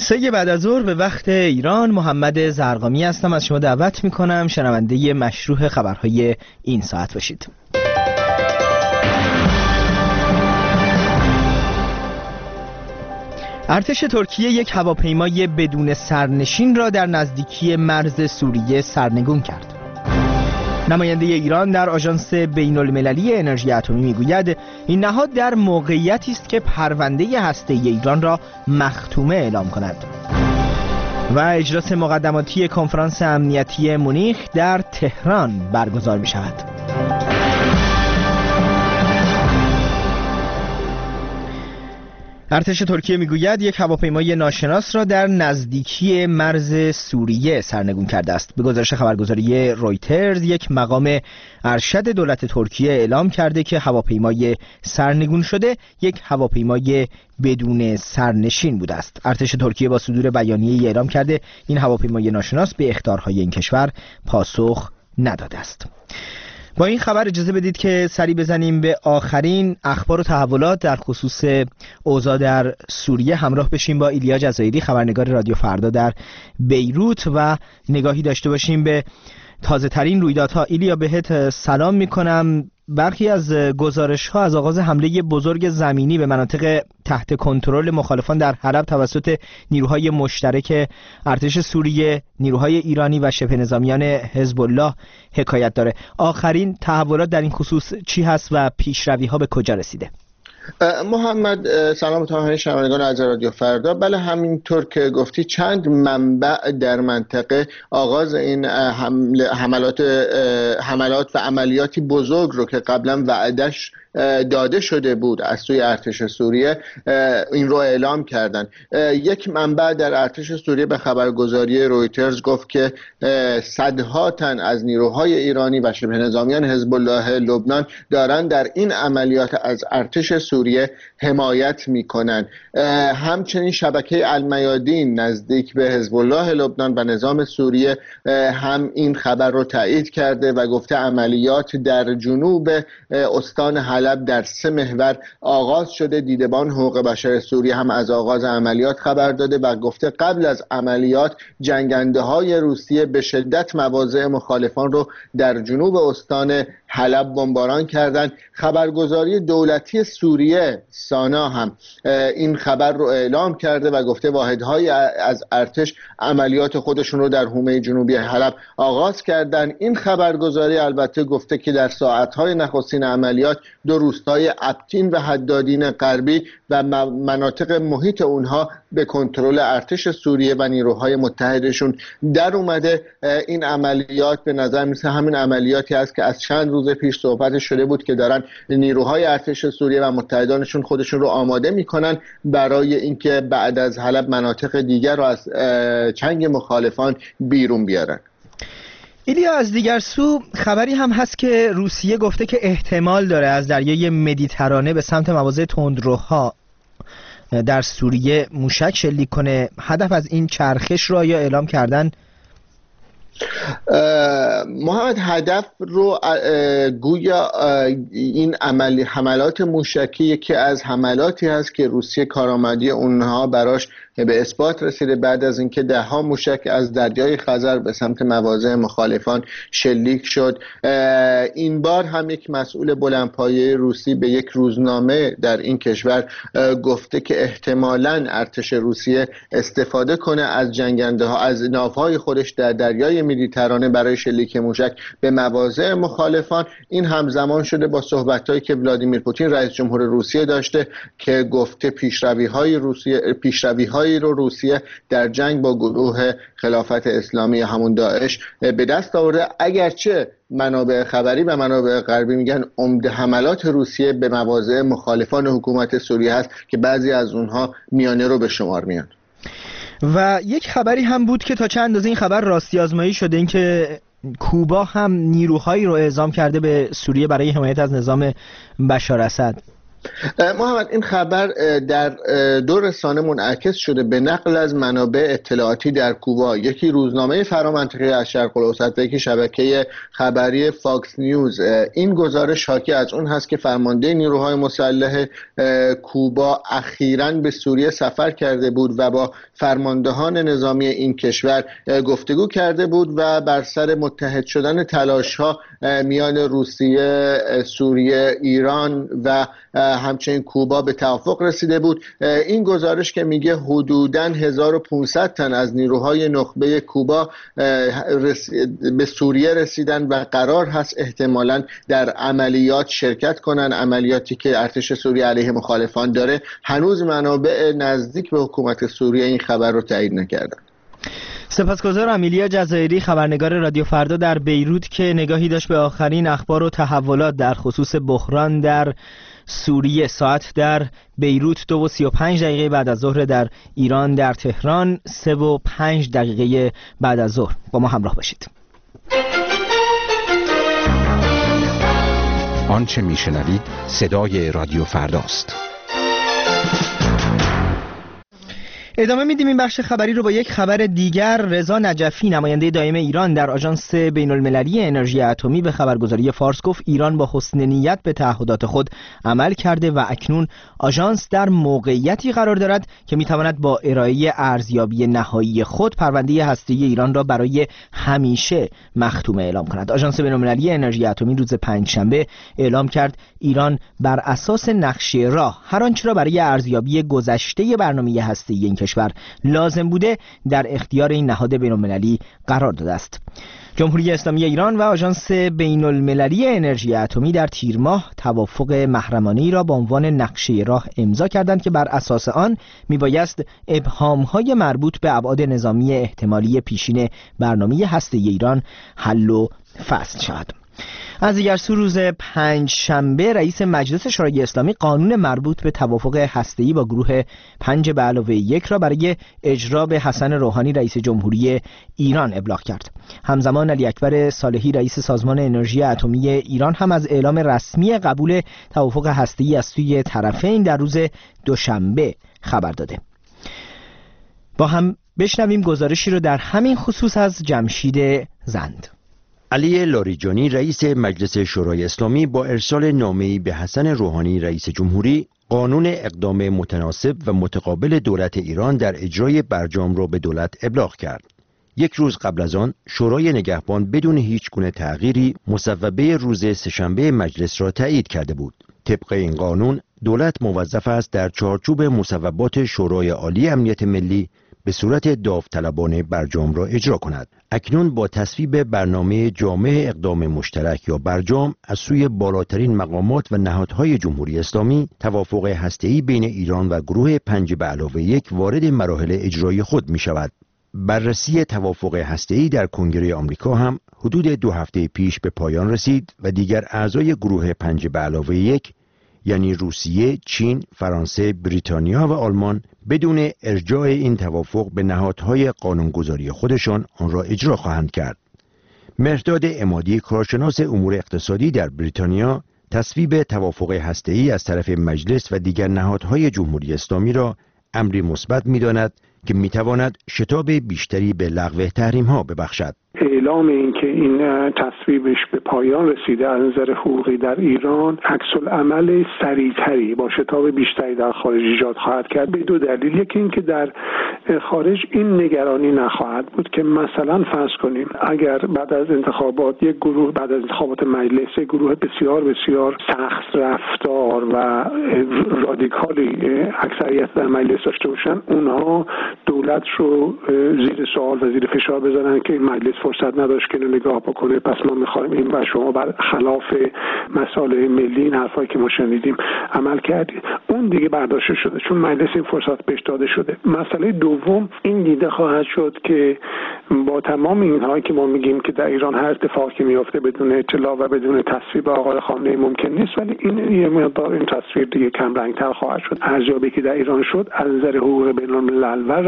3 بعد از ظهر به وقت ایران، محمد زرقامی هستم. از شما دعوت میکنم شنونده مشروح خبرهای این ساعت باشید. ارتش ترکیه یک هواپیمای بدون سرنشین را در نزدیکی مرز سوریه سرنگون کرد. نماینده ایران در آژانس بین‌المللی انرژی اتمی میگوید این نهاد در موقعیتی است که پرونده هسته‌ای ایران را مختومه اعلام کند. و اجلاس مقدماتی کنفرانس امنیتی مونیخ در تهران برگزار می شود. ارتش ترکیه میگوید یک هواپیمای ناشناس را در نزدیکی مرز سوریه سرنگون کرده است. به گزارش خبرگزاری رویترز، یک مقام ارشد دولت ترکیه اعلام کرده که هواپیمای سرنگون شده یک هواپیمای بدون سرنشین بوده است. ارتش ترکیه با صدور بیانیه‌ای اعلام کرده این هواپیمای ناشناس به اخطارهای این کشور پاسخ نداده است. با این خبر اجازه بدید که سری بزنیم به آخرین اخبار و تحولات در خصوص اوضاع در سوریه. همراه بشیم با ایلیا جزایری، خبرنگار رادیو فردا در بیروت، و نگاهی داشته باشیم به تازه ترین رویدادها. ایلیا، بهت سلام میکنم. برخی از گزارش‌ها از آغاز حمله بزرگ زمینی به مناطق تحت کنترل مخالفان در حلب توسط نیروهای مشترک ارتش سوریه، نیروهای ایرانی و شبه نظامیان حزب الله حکایت داره. آخرین تحولات در این خصوص چی هست و پیشروی‌ها به کجا رسیده؟ محمد، سلام به همه شنوندگان از رادیو فردا. بله، همینطور که گفتی چند منبع در منطقه آغاز این حملات و عملیاتی بزرگ رو که قبلا وعدش داده شده بود از سوی ارتش سوریه این رو اعلام کردن. یک منبع در ارتش سوریه به خبرگزاری رویترز گفت که صدها تن از نیروهای ایرانی و شبه نظامیان حزب الله لبنان دارن در این عملیات از ارتش سوریه حمایت میکنن. همچنین شبکه المیادین نزدیک به حزب الله لبنان و نظام سوریه هم این خبر رو تایید کرده و گفته عملیات در جنوب استان حلب در 3 محور آغاز شده. دیدبان حقوق بشر سوریه هم از آغاز عملیات خبر داده و گفته قبل از عملیات جنگنده های روسیه به شدت مواضع مخالفان رو در جنوب استان حلب بمباران کردند. خبرگزاری دولتی سوریه سانا هم این خبر رو اعلام کرده و گفته واحدهای از ارتش عملیات خودشون رو در حومه جنوبی حلب آغاز کردند. این خبرگزاری البته گفته که در ساعتهای نخستین عملیات 2 روستای ابتین و حدادین غربی و مناطق محیط اونها به کنترل ارتش سوریه و نیروهای متحدشون در اومده. این عملیات به نظر میسه همین عملیاتی است که از چند روز پیش صحبت شده بود که دارن نیروهای ارتش سوریه و متحدانشون خودشون رو آماده میکنن برای اینکه بعد از حلب مناطق دیگر رو از چنگ مخالفان بیرون بیارن. ایلیا، از دیگر سو خبری هم هست که روسیه گفته که احتمال داره از دریای مدیترانه به سمت مواضع تندروها در سوریه موشک شلیک کنه. هدف از این چرخش رو یا اعلام کردن؟ محمد، هدف رو گویا این حملات موشکی یکی از حملاتی هست که روسیه کارآمدی اونها براش به اثبات رسیده بعد از اینکه 10 موشک از دریای خزر به سمت مواضع مخالفان شلیک شد. این بار هم یک مسئول بلندپایه روسی به یک روزنامه در این کشور گفته که احتمالاً ارتش روسیه استفاده کنه از جنگنده ها از ناوهای خودش در دریای مدیترانه برای شلیک موشک به مواضع مخالفان. این همزمان شده با صحبت‌هایی که ولادیمیر پوتین رئیس جمهور روسیه داشته که گفته پیشروی‌های رو روسیه در جنگ با گروه خلافت اسلامی همون داعش به دست آورده. اگرچه منابع خبری و منابع غربی میگن عمده حملات روسیه به مواضع مخالفان حکومت سوریه هست که بعضی از اونها میانه رو به شمار میان. و یک خبری هم بود که تا چند اندازه این خبر راستی آزمایی شده، این که کوبا هم نیروهایی رو اعزام کرده به سوریه برای حمایت از نظام بشار اسد. محمد، این خبر در دو رسانه منعکس شده به نقل از منابع اطلاعاتی در کوبا، یکی روزنامه فرامنطقه از شرق الاوسط و یکی شبکه خبری فاکس نیوز. این گزارش حاکی از اون هست که فرمانده نیروهای مسلح کوبا اخیراً به سوریه سفر کرده بود و با فرماندهان نظامی این کشور گفتگو کرده بود و بر سر متحد شدن تلاش‌ها میان روسیه، سوریه، ایران و همچنین کوبا به توافق رسیده بود. این گزارش که میگه حدوداً 1500 تن از نیروهای نخبه کوبا به سوریه رسیدن و قرار هست احتمالاً در عملیات شرکت کنن، عملیاتی که ارتش سوریه علیه مخالفان داره. هنوز منابع نزدیک به حکومت سوریه این خبر رو تایید نکردن. سپاسگزارم. امیلیا جزایری، خبرنگار رادیو فردا در بیروت، که نگاهی داشت به آخرین اخبار و تحولات در خصوص بحران در سوریه. ساعت در بیروت 2:35 بعد از ظهر، در ایران در تهران 3:05 بعد از ظهر. با ما همراه باشید. آنچه میشنوید صدای رادیو فرداست. ادامه میدیم این بخش خبری رو با یک خبر دیگر. رضا نجفی، نماینده دائم ایران در آژانس بین‌المللی انرژی اتمی، به خبرگزاری فارس گفت ایران با حسن نیت به تعهدات خود عمل کرده و اکنون آژانس در موقعیتی قرار دارد که میتواند با ارائه ارزیابی نهایی خود پرونده هسته‌ای ایران را برای همیشه مختومه اعلام کند. آژانس بین‌المللی انرژی اتمی روز پنجشنبه اعلام کرد ایران بر اساس نقشه راه هر آنچه را برای ارزیابی گذشته برنامه هسته‌ای این کشور لازم بوده در اختیار این نهاد بین‌المللی قرار داده است. جمهوری اسلامی ایران و آژانس بین‌المللی انرژی اتمی در تیر ماه توافق محرمانه‌ای را با عنوان نقشه راه امضا کردند که بر اساس آن میبایست ابهام‌های مربوط به ابعاد نظامی احتمالی پیشین برنامه هسته‌ای ایران حل و فصل شود. از دیگر سو روز پنجشنبه رئیس مجلس شورای اسلامی قانون مربوط به توافق هسته‌ای با گروه 5+1 را برای اجرا به حسن روحانی رئیس جمهوری ایران ابلاغ کرد. همزمان علی اکبر صالحی رئیس سازمان انرژی اتمی ایران هم از اعلام رسمی قبول توافق هسته‌ای از سوی طرفین در روز دوشنبه خبر داده. با هم بشنویم گزارشی را در همین خصوص از جمشید زند. علی لاریجانی رئیس مجلس شورای اسلامی با ارسال نامه‌ای به حسن روحانی رئیس جمهوری قانون اقدام متناسب و متقابل دولت ایران در اجرای برجام را به دولت ابلاغ کرد. یک روز قبل از آن شورای نگهبان بدون هیچ گونه تغییری مصوبه روز سه‌شنبه مجلس را تایید کرده بود. طبق این قانون دولت موظف است در چارچوب مصوبات شورای عالی امنیت ملی به صورت داوطلبانه برجام را اجرا کند. اکنون با تصویب برنامه جامع اقدام مشترک یا برجام از سوی بالاترین مقامات و نهادهای جمهوری اسلامی، توافق هسته‌ای بین ایران و گروه 5+1 وارد مراحل اجرایی خود می شود. بررسی توافق هسته‌ای در کنگره آمریکا هم حدود 2 هفته پیش به پایان رسید و دیگر اعضای گروه 5+1 یعنی روسیه، چین، فرانسه، بریتانیا و آلمان بدون ارجاع این توافق به نهادهای قانونگذاری خودشان آن را اجرا خواهند کرد. مهرداد عمادی، کارشناس امور اقتصادی در بریتانیا، تصویب توافق هسته‌ای از طرف مجلس و دیگر نهادهای جمهوری اسلامی را امری مثبت می‌داند که می‌تواند شتاب بیشتری به لغو تحریم‌ها ببخشد. اعلام این که این تصویبش به پایان رسیده از نظر حقوقی در ایران عکس‌العمل سریعتری با شتاب بیشتری در خارج ایجاد خواهد کرد به دو دلیل. یکی این که در خارج این نگرانی نخواهد بود که مثلا فرض کنیم اگر بعد از انتخابات یک گروه بعد از انتخابات مجلس یک گروه بسیار بسیار سخت رفتار و رادیکالی اکثریت در مجلس داشته باشن، اونها دولت رو زیر سوال و زیر فشار بذارن که این مجلس فرصت نداشت که نگاه بکنه، پس ما می‌خوایم این و شما بر خلاف مصالح ملی این حرفایی که ما شنیدیم عمل کردید. اون دیگه برداشته شده چون مجلس این فرصت بهش داده شده. مسئله دوم این دیده خواهد شد که با تمام اینهایی که ما میگیم که در ایران هر اتفاقی که میفته بدون اطلاع و بدون تصویب آقای خامنه‌ای ممکن نیست، ولی این یه مقدار این تصویر دیگه کم رنگ‌تر خواهد شد. ارزیابی که در ایران شد از نظر حقوق بین‌الملل و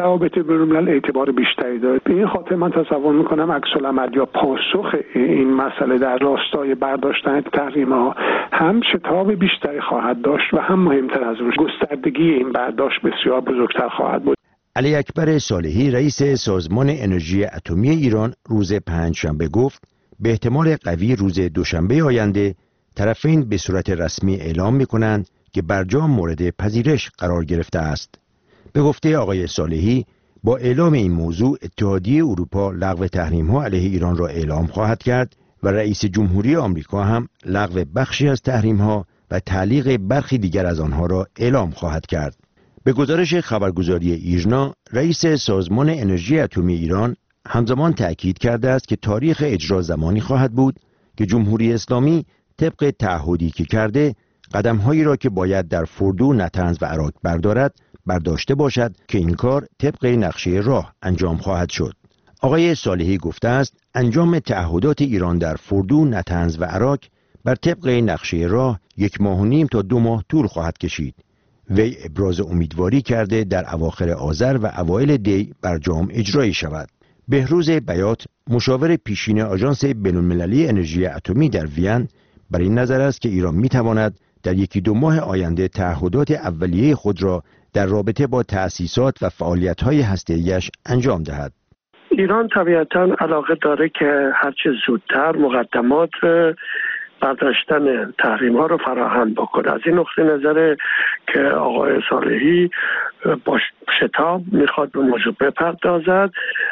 روابط بین‌الملل اعتبار بیشتری داره. به این خاطر من تصور میکنم عکس‌العمل یا پاسخ این مسئله در راستای برداشتن تحریم‌ها هم شتاب بیشتری خواهد داشت و هم مهمتر از اون گستردگی این برداشت بسیار بزرگتر خواهد بود. علی اکبر صالحی رئیس سازمان انرژی اتمی ایران روز پنجشنبه گفت به احتمال قوی روز دوشنبه آینده طرفین به صورت رسمی اعلام می‌کنند که برجام مورد پذیرش قرار گرفته است. به گفته آقای صالحی با اعلام این موضوع اتحادیه اروپا لغو تحریم‌ها علیه ایران را اعلام خواهد کرد و رئیس جمهوری آمریکا هم لغو بخشی از تحریم‌ها و تعلیق برخی دیگر از آنها را اعلام خواهد کرد. به گزارش خبرگزاری ایرنا، رئیس سازمان انرژی اتمی ایران همزمان تأکید کرده است که تاریخ اجرا زمانی خواهد بود که جمهوری اسلامی طبق تعهدی که کرده قدم‌هایی را که باید در فردو، نطنز و عراق بردارد برداشته باشد که این کار طبق نقشه راه انجام خواهد شد. آقای صالحی گفته است انجام تعهدات ایران در فردو، نطنز و عراق بر طبق نقشه راه 1.5 ماه تا 2 ماه طول خواهد کشید. وی ابراز امیدواری کرده در اواخر آذر و اوایل دی برجام اجرایی شود. بهروز بیات، مشاور پیشین آژانس بین‌المللی انرژی اتمی در وین، بر این نظر است که ایران می‌تواند در 1-2 ماه آینده تعهدات اولیه خود را در رابطه با تأسیسات و فعالیت‌های هسته‌ای‌اش انجام دهد. ایران طبیعتاً علاقه داره که هرچه زودتر مقدمات برداشتن تحریم ها رو فراهم بکنه. از این نقطه نظر که آقای صالحی با شتاب میخواد به موضوع بپردازد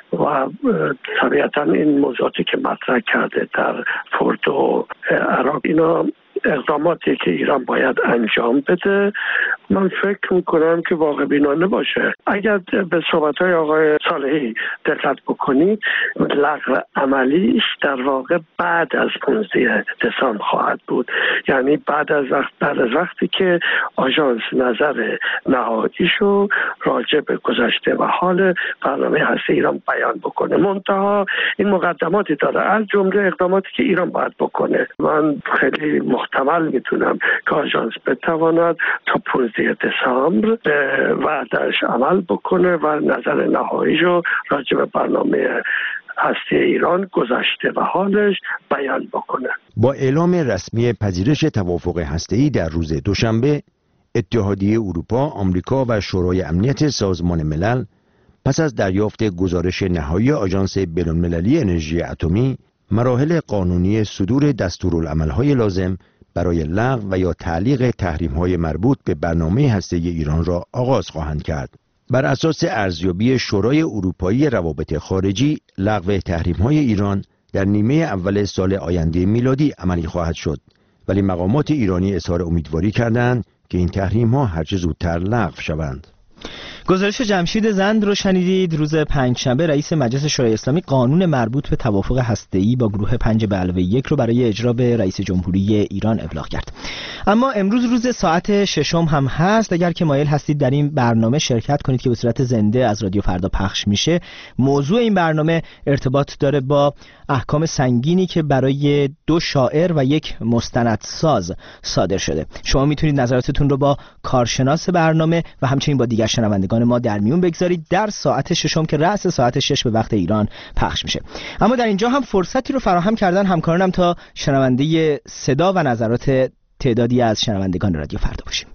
و طبیعتاً این موضوعاتی که مطرح کرده در فردو و عراق، اینا اقداماتی که ایران باید انجام بده. من فکر میکنم که واقع بینانه باشه. اگر به صحبت‌های آقای صالحی دقت بکنید، لغو عملیش در واقع بعد از 15 دسامبر خواهد بود، یعنی بعد از وقتی که آژانس نظر نهاییشو راجع به گذشته و حال برنامه هسته ایران بیان بکنه. منتها این مقدماتی داره، از جمله اقداماتی که ایران باید بکنه. من خیلی محتمل میتونم که آژانس بتواند تا 15 دسامبر به وعده‌اش عمل بکنه و نظر نهاییشو راجع به برنامه هسته ایران، گذشته و حالش بیان بکنه. با اعلام رسمی پذیرش توافق هسته‌ای در روز دوشنبه، اتحادیه اروپا، آمریکا و شورای امنیت سازمان ملل پس از دریافت گزارش نهایی آژانس بین‌المللی انرژی اتمی، مراحل قانونی صدور دستورالعمل‌های لازم برای لغو و یا تعلیق تحریم‌های مربوط به برنامه هسته‌ای ایران را آغاز خواهند کرد. بر اساس ارزیابی شورای اروپایی روابط خارجی، لغو تحریم‌های ایران در نیمه اول سال آینده میلادی عملی خواهد شد، ولی مقامات ایرانی اظهار امیدواری کردند که این تحریم‌ها هرچه زودتر لغو شوند. گزارش جمشید زند رو شنیدید. روز پنجشنبه رئیس مجلس شورای اسلامی قانون مربوط به توافق هسته‌ای با گروه 5+1 رو برای اجرا به رئیس جمهوری ایران ابلاغ کرد. اما امروز روز ساعت 6 هم هست. اگر که مایل هستید در این برنامه شرکت کنید که به صورت زنده از رادیو فردا پخش میشه، موضوع این برنامه ارتباط داره با احکام سنگینی که برای 2 شاعر و 1 مستندساز صادر شده. شما میتونید نظراتتون رو با کارشناس برنامه و همچنین با دیگر شنوندگان ما در میون بگذارید در ساعت 6 که رأس ساعت 6 به وقت ایران پخش میشه. اما در اینجا هم فرصتی رو فراهم کردن همکارانم تا شنونده صدا و نظرات تعدادی از شنوندگان رادیو فردا باشیم.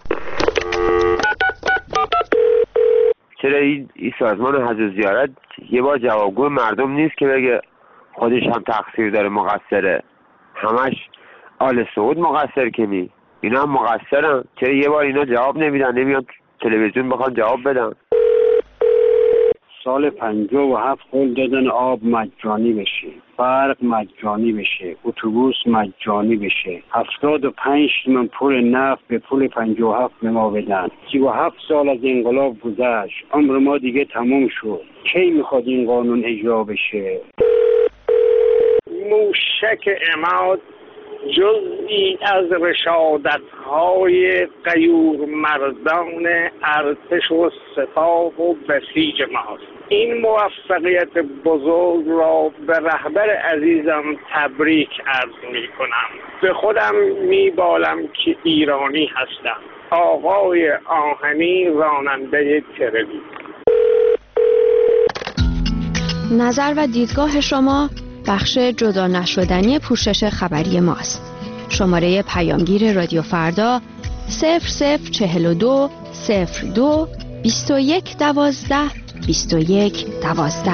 چرا این سازمان حج و زیارت یه بار جوابگو مردم نیست که بگه خودش هم تقصیر داره، مقصره؟ همش آل سعود مقصر که نی، اینا هم مقصرن. چرا یه بار اینا جواب نمیدن، نمیان تلویزیون بخوان جواب بدن؟ سال 57 قول دادن آب مجانی بشه، برق مجانی بشه، اتوبوس مجانی بشه. 75 تومن پول نفت به پول 57 به ما بدن. 37 سال از انقلاب گذشت، عمر ما دیگه تموم شد. کی میخواد این قانون اجرا بشه؟ موشک عماد جزئی از رشادت‌های غیور مردان ارتش و سپاه و بسیج ماست. این موفقیت بزرگ را به رهبر عزیزم تبریک عرض می‌کنم. به خودم می‌بالم که ایرانی هستم. آقای آهنی راننده تربی. نظر و دیدگاه شما بخش جدا نشدنی پوشش خبری ماست. شماره پیامگیر رادیو فردا 0042 02 21 12 21 12.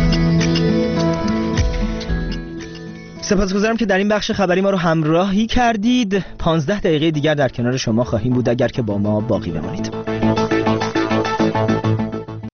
سپاسگزارم که در این بخش خبری ما رو همراهی کردید. 15 دقیقه دیگر در کنار شما خواهیم بود اگر که با ما باقی بمانید.